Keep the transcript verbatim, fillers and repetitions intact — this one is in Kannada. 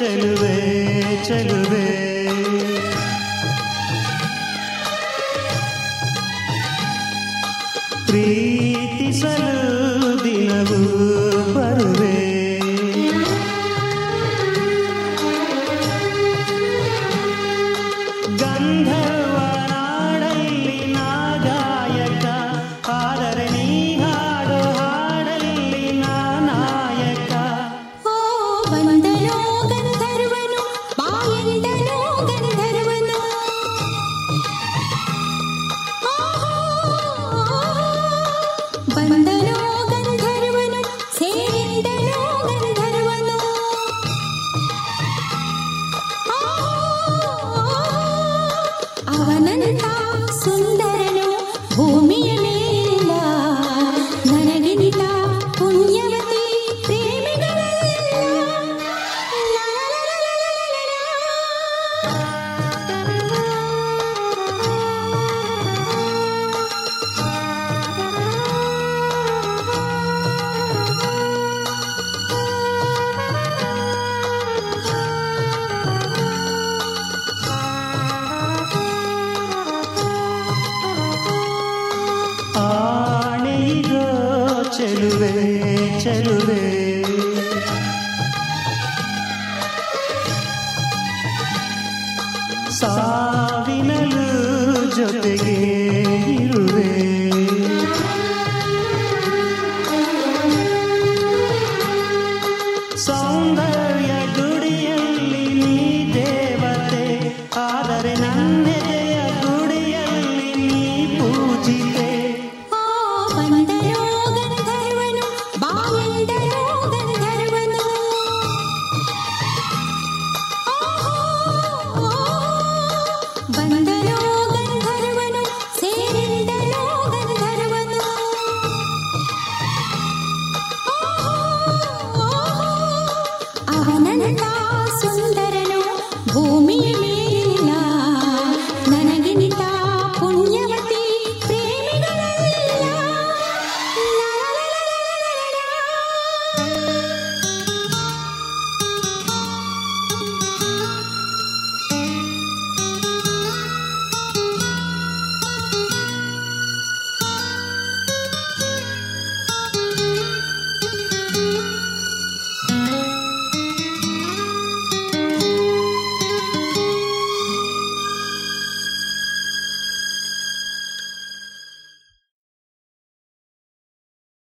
ಚೆಲುವೆ ಚೆಲುವೆ ಪ್ರೀತಿಸಲು ದಿನವೂ ಬರುವೆ ಗಂಧರ್ವನಾಡಲ್ಲಿ ನಾ ಗಾಯಕ ಆದರೆ ನೀ ಹಾಡೋ ಹಾಡಲ್ಲಿ ನಾ ನಾಯಕ ಓ ಬಂದನೋ ಗಂಧರ್ವನು ಬಾಯಂದನೋ ಗಂಧರ್ವನು ಬಂದನೋ ಗಂಧರ್ವನು ಸೇರಿದನೋ ಗಂಧರ್ವನು ಅವನಂತ ಸುಂದರನು ಭೂಮಿಯ ಮೇಲಿಲ್ಲ ನನಗಿಂತ ಪುಣ್ಯವತಿ ಪ್ರೇಮಿಗಳೆಲ್ಲ ಆಣೆಯಿದೋ ಚೆಲುವೆ ಚೆಲುವೆ ಸಾವಿನಲು ಜೊತೆಗೆ ಇರುವೆ ಸೌಂದರ್ಯ ಗುಡಿಯಲ್ಲಿ ನೀ ದೇವತೆ ಆದರೆ ನನ್ನೆದೆಯ ಗುಡಿಯಲ್ಲಿ ನೀ ಪೂಜಿತೆ ಬಂದನೋ ಗಂಧರ್ವನು ಬಾಯಂದನೋ ಗಂಧರ್ವನು ಬಂದನೋ ಗಂಧರ್ವನು ಸೇರಿದನೋ ಗಂಧರ್ವನು ಅವನಂತ ಸುಂದರನು ಭೂಮಿಯ ಮೇಲಿಲ್ಲ ನನಗಿಂತ ಪುಣ್ಯವತಿ ಪ್ರೇಮಿಗಳೆಲ್ಲ